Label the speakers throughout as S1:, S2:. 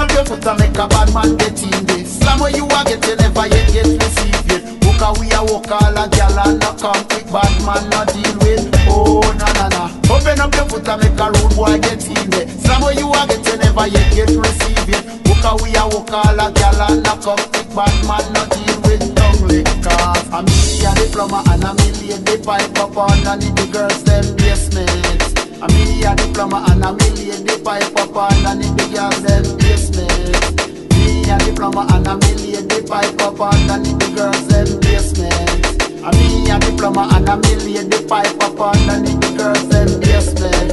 S1: up your foot and make a bad man get in this. Slam where you are get, you never yet get received yet. Walk we a walk all a gal and no come quick, bad man no deal with. Oh na na na. Open up your foot and make a rude boy get in there. Slam where you are get, you never yet get received yet. Walk we a walk all a gal and no come quick, bad man no deal with. Tongue lick cause a million diploma and a million the pipe up underneath the girls them basement. A million diploma and a million the pipe up underneath the girls them basement. Million diploma and a million the pipe up underneath the girls them basement. A million diploma and a million the pipe up underneath the girls them basement.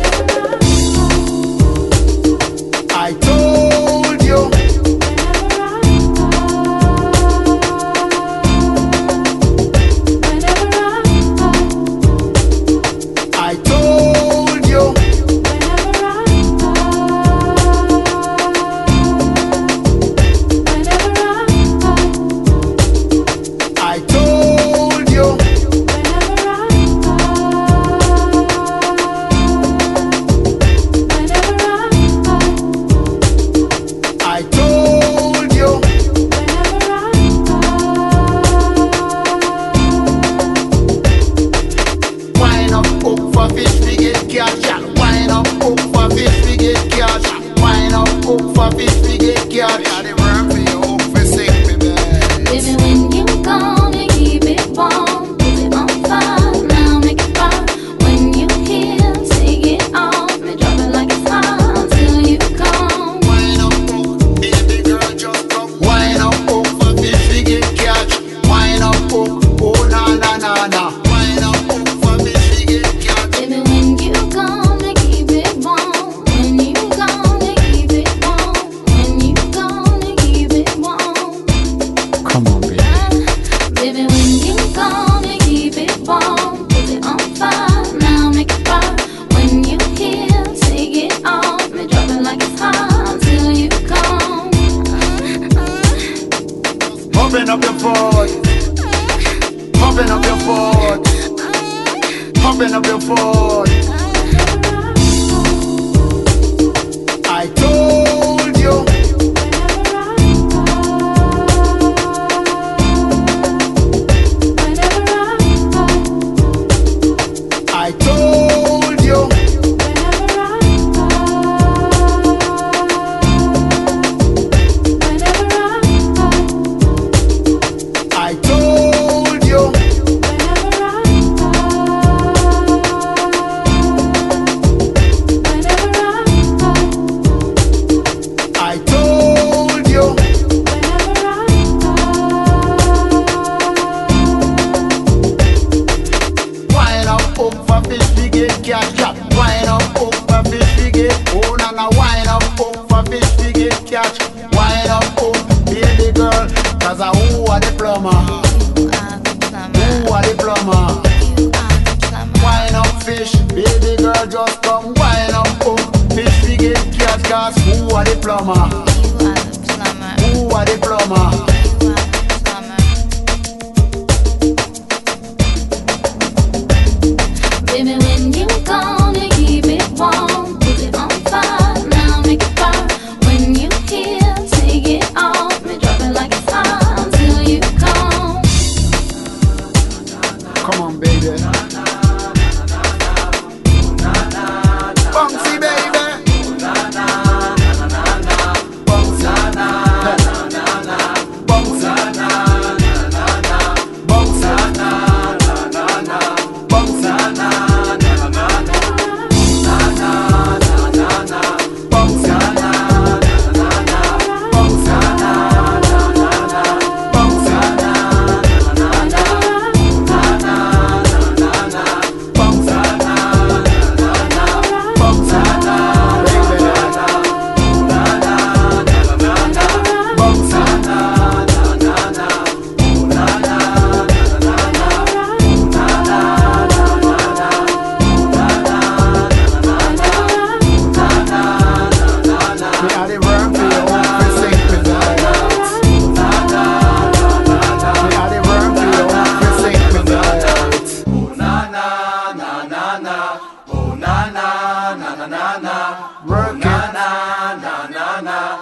S1: I told you.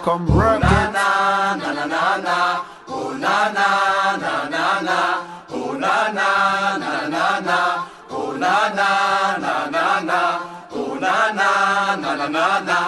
S1: come work it.
S2: Na na na na na. Oh na na na na na. Oh na na na na na. Oh na na na na na. Oh na na na na na.